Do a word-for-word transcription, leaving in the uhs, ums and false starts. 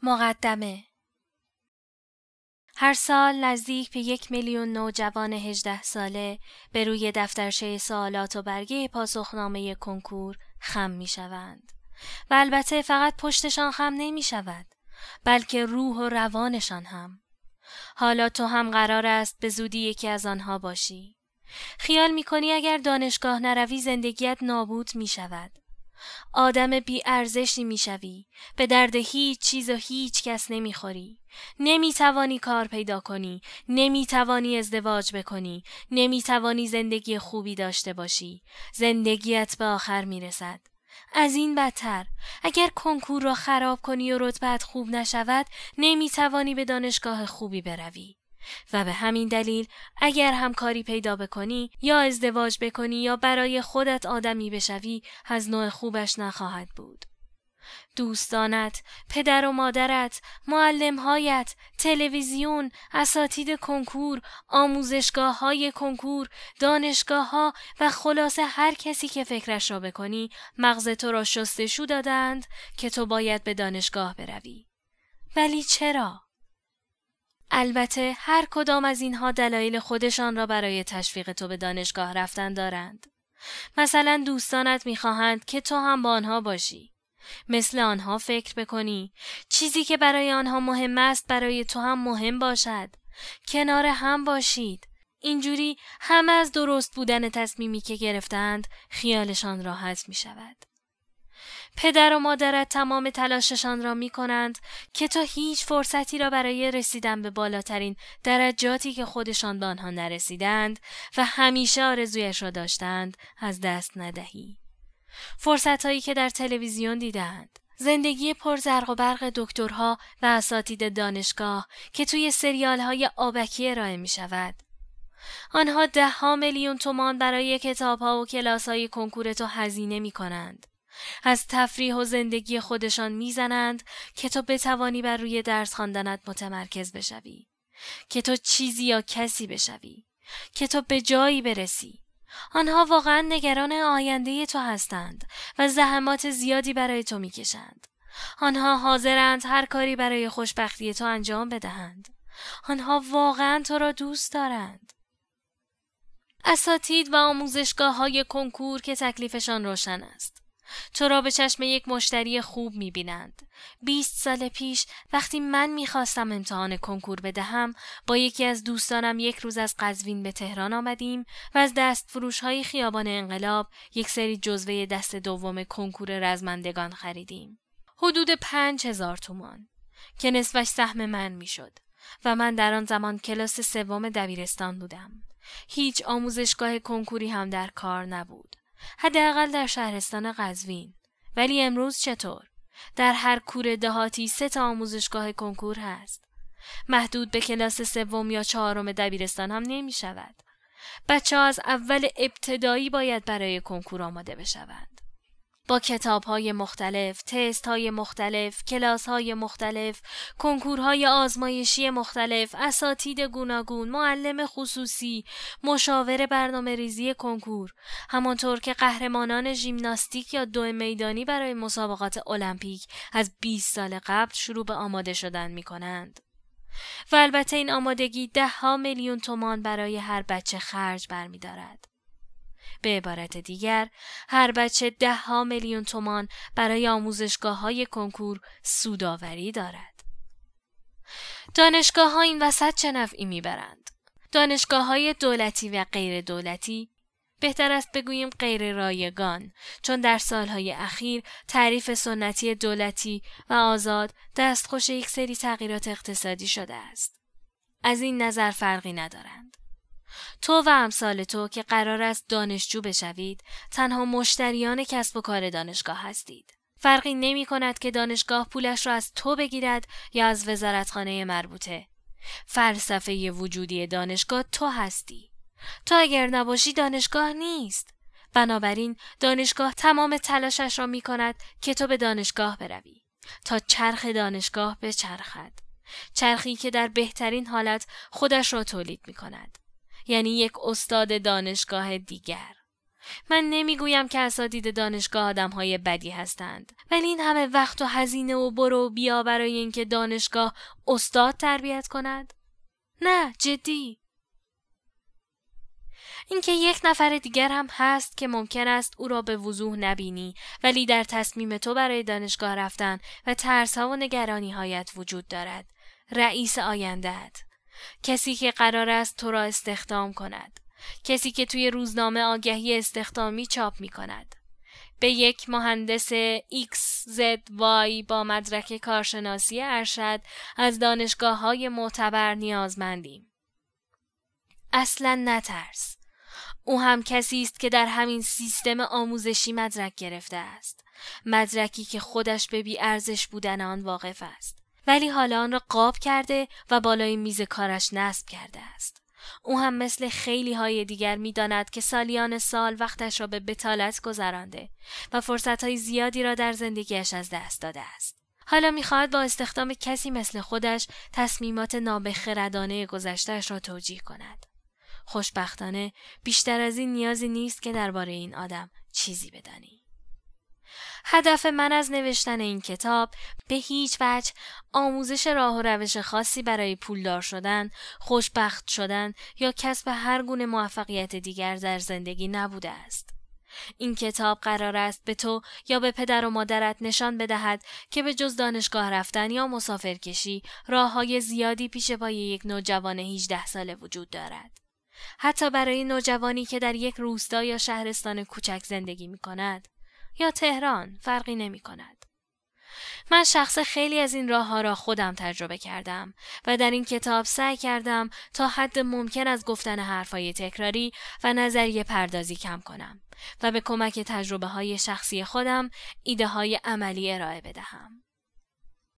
مقدمه. هر سال نزدیک به یک میلیون نوجوان هجده ساله به روی دفترچه سوالات و برگه پاسخنامه کنکور خم می شوند. و البته فقط پشتشان خم نمی شود، بلکه روح و روانشان هم. حالا تو هم قرار است به زودی یکی از آنها باشی. خیال می کنی اگر دانشگاه نروی زندگیت نابود می شود. آدم بی ارزشی می شوی. به درد هیچ چیز و هیچ کس نمی خوری. نمی توانی کار پیدا کنی. نمی توانی ازدواج بکنی. نمی توانی زندگی خوبی داشته باشی. زندگیت به آخر می رسد. از این بدتر، اگر کنکور را خراب کنی و رتبه‌ات خوب نشود، نمی توانی به دانشگاه خوبی بروی. و به همین دلیل اگر هم کاری پیدا بکنی یا ازدواج بکنی یا برای خودت آدمی بشوی، از نوع خوبش نخواهد بود. دوستانت، پدر و مادرت، معلم‌هایت، تلویزیون، اساتید کنکور، آموزشگاه‌های کنکور، دانشگاه‌ها و خلاصه هر کسی که فکرش را بکنی مغز تو را شستشو دادند که تو باید به دانشگاه بروی. ولی چرا؟ البته هر کدام از اینها دلایل خودشان را برای تشویق تو به دانشگاه رفتن دارند. مثلا دوستانت می‌خواهند که تو هم با آنها باشی. مثل آنها فکر بکنی. چیزی که برای آنها مهم است برای تو هم مهم باشد. کنار هم باشید. اینجوری همه از درست بودن تصمیمی که گرفتند خیالشان راحت می شود. پدر و مادرت تمام تلاششان را می کنند که تو هیچ فرصتی را برای رسیدن به بالاترین درجاتی که خودشان به آنها نرسیدند و همیشه آرزویش را داشتند از دست ندهی. فرصت‌هایی که در تلویزیون دیدند، زندگی پرزرق و برق دکترها و اساتید دانشگاه که توی سریال‌های آبکی ارائه می‌شود. آنها ده ها میلیون تومان برای کتاب‌ها و کلاس‌های کنکور تو هزینه می‌کنند. از تفریح و زندگی خودشان می‌زنند که تو بتوانی بر روی درس خواندنت متمرکز بشوی، که تو چیزی یا کسی بشوی، که تو به جایی برسی. آنها واقعا نگران آینده تو هستند و زحمات زیادی برای تو میکشند. آنها حاضرند هر کاری برای خوشبختی تو انجام بدهند. آنها واقعا تو را دوست دارند. اساتید و آموزشگاه های کنکور که تکلیفشان روشن است. تو را به چشم یک مشتری خوب میبینند. بیست سال پیش وقتی من میخواستم امتحان کنکور بدهم، با یکی از دوستانم یک روز از قزوین به تهران آمدیم و از دست فروش های خیابان انقلاب یک سری جزوه دست دوم کنکور رزمندگان خریدیم. حدود پنج هزار تومان که نصفش سهم من میشد و من در آن زمان کلاس سوم دبیرستان بودم. هیچ آموزشگاه کنکوری هم در کار نبود. حداقل در شهرستان قزوین. ولی امروز چطور؟ در هر کوره دهاتی سه تا آموزشگاه کنکور هست. محدود به کلاس سوم یا چهارم دبیرستان هم نمی شود. بچه ها از اول ابتدایی باید برای کنکور آماده بشوند. با کتاب‌های مختلف، تست‌های مختلف، کلاس‌های مختلف، کنکورهای آزمایشی مختلف، اساتید گوناگون، معلم خصوصی، مشاور برنامه‌ریزی کنکور، همانطور که قهرمانان ژیمناستیک یا دو میدانی برای مسابقات المپیک از بیست سال قبل شروع به آماده شدن می‌کنند. و البته این آمادگی ده ها میلیون تومان برای هر بچه خرج برمی‌دارد. به عبارت دیگر، هر بچه ده ها میلیون تومان برای آموزشگاه های کنکور سودآوری دارد. دانشگاه ها این وسط چه نفعی میبرند؟ دانشگاه های دولتی و غیر دولتی، بهتر است بگوییم غیر رایگان، چون در سالهای اخیر تعریف سنتی دولتی و آزاد دستخوش یک سری تغییرات اقتصادی شده است. از این نظر فرقی ندارند. تو و امثال تو که قرار است دانشجو بشوید، تنها مشتریان کسب و کار دانشگاه هستید. فرقی نمی کند که دانشگاه پولش را از تو بگیرد یا از وزارتخانه مربوطه. فلسفه وجودی دانشگاه تو هستی. تو اگر نباشی دانشگاه نیست. بنابراین دانشگاه تمام تلاشش را می کند که تو به دانشگاه بروی، تا چرخ دانشگاه بچرخد. چرخی که در بهترین حالت خودش را تولید می کند. یعنی یک استاد دانشگاه دیگر. من نمیگویم که اساتید دانشگاه آدم‌های بدی هستند، ولی این همه وقت و هزینه و برو و بیا برای اینکه دانشگاه استاد تربیت کند؟ نه، جدی. اینکه یک نفر دیگر هم هست که ممکن است او را به وضوح نبینی، ولی در تصمیم تو برای دانشگاه رفتن و ترس‌ها و نگرانی‌هایت وجود دارد. رئیس آینده‌ات، کسی که قرار است تو را استخدام کند، کسی که توی روزنامه آگهی استخدامی چاپ می کند. به یک مهندس ایکس زد وای با مدرک کارشناسی ارشد از دانشگاه‌های معتبر نیازمندیم. اصلاً نترس. او هم کسی است که در همین سیستم آموزشی مدرک گرفته است. مدرکی که خودش به بی ارزش بودن آن واقف است. ولی حالا آن را قاب کرده و بالای میز کارش نصب کرده است. او هم مثل خیلی های دیگر می داند که سالیان سال وقتش را به بطالت گذرانده و فرصتهای زیادی را در زندگیش از دست داده است. حالا می خواهد با استخدام کسی مثل خودش تصمیمات نابخردانه گذشته‌اش را توجیه کند. خوشبختانه بیشتر از این نیازی نیست که درباره این آدم چیزی بدانی. هدف من از نوشتن این کتاب به هیچ وجه آموزش راه و روش خاصی برای پولدار شدن، خوشبخت شدن یا کسب هر گونه موفقیت دیگر در زندگی نبوده است. این کتاب قرار است به تو یا به پدر و مادرت نشان بدهد که به جز دانشگاه رفتن یا مسافرکشی راه‌های زیادی پیش پای یک نوجوان هجده ساله وجود دارد. حتی برای نوجوانی که در یک روستا یا شهرستان کوچک زندگی می کند یا تهران فرقی نمی کند. من شخص خیلی از این راه ها را خودم تجربه کردم و در این کتاب سعی کردم تا حد ممکن از گفتن حرفای تکراری و نظریه پردازی کم کنم و به کمک تجربه های شخصی خودم ایده های عملی ارائه بدهم.